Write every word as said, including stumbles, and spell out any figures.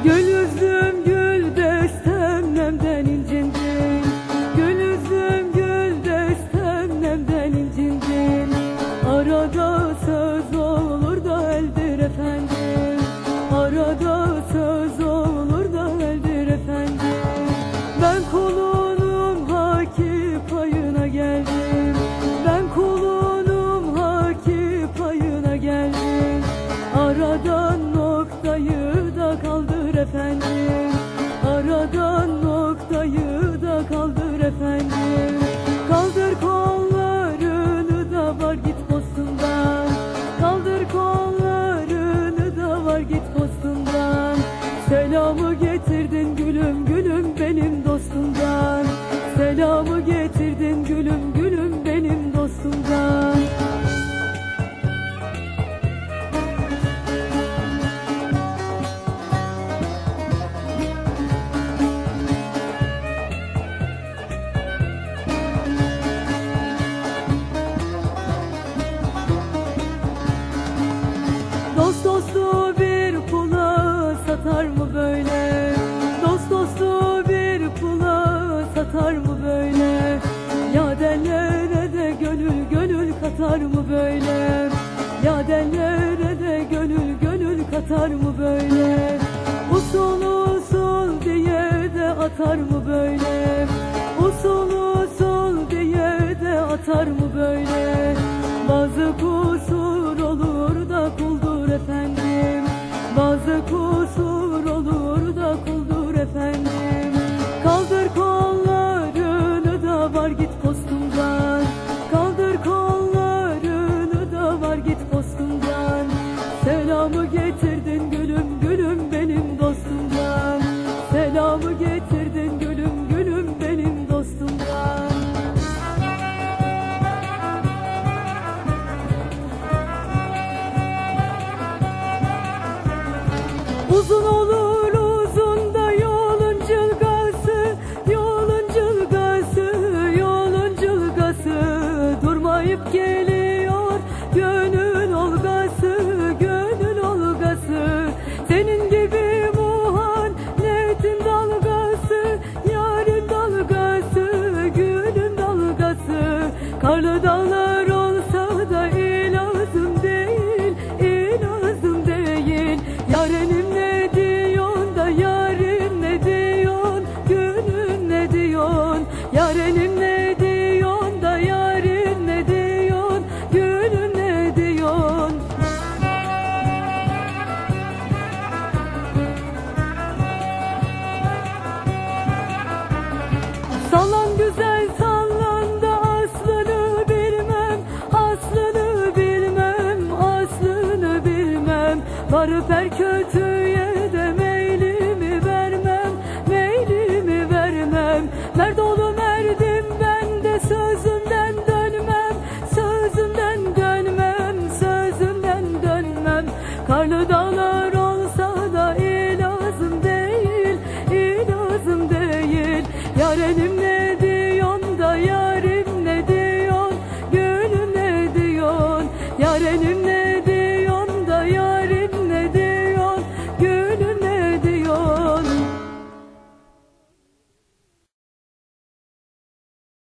Gül yüzlüm gül destem nemden incindim. Gül yüzlüm gül destem nemden incindim. Arada söz olur da eldir efendim. Arada söz olur da eldir efendim. Ben kulunum haki payına geldim. Ben kulunum haki payına geldim. Aradan noktayı da kaldır efendim. Aradan noktayı da kaldır efendim. Kaldır kollarını da var git postundan. Kaldır kollarını da var git postundan. Selamı getirdin gülüm gülüm benim dostumdan. Selamı getirdin gülüm gülüm benim dostumdan. Dost dostu bir kula satar mı böyle? Dost dostu bir kula satar mı böyle? Yadenlere de gönül gönül katar mı böyle? Yadenlere de gönül gönül katar mı böyle? Usul usul diye de atar mı böyle? Usul usul diye de atar mı böyle? Bazı kusur olur da kuldur efendim. Bazı kusur olur da kuldur efendim. Kaldır kollarını da var git postumdan. Kaldır kollarını da var git postumdan. Selamı getirdin gülüm gülüm benim dostumdan. Selamı getirdin gülüm gülüm benim dostumdan. Uzun olur uzun da yolun cılgası, yolun cılgası, yolun cılgası. Durmayıp geliyor gönül olgası, gönül olgası. Senin gibi muhannetin dalgası, yarın dalgası, gülün dalgası. Karlı dağlar olsa da ilazım değil, ilazım değil. Yarenim ne diyorsun da yarim ne diyorsun, gönlüm ne diyorsun? Yarenim ne diyorsun da yarim ne diyorsun, gönlüm ne diyorsun? Sallan güzel sallan da aslını bilmem, aslını bilmem, aslını bilmem. Varıp her kötüye de meylimi vermem, meylimi vermem. Merd olu merdim ben de sözümden dönmem, sözümden dönmem, sözümden dönmem. Karlı dağlar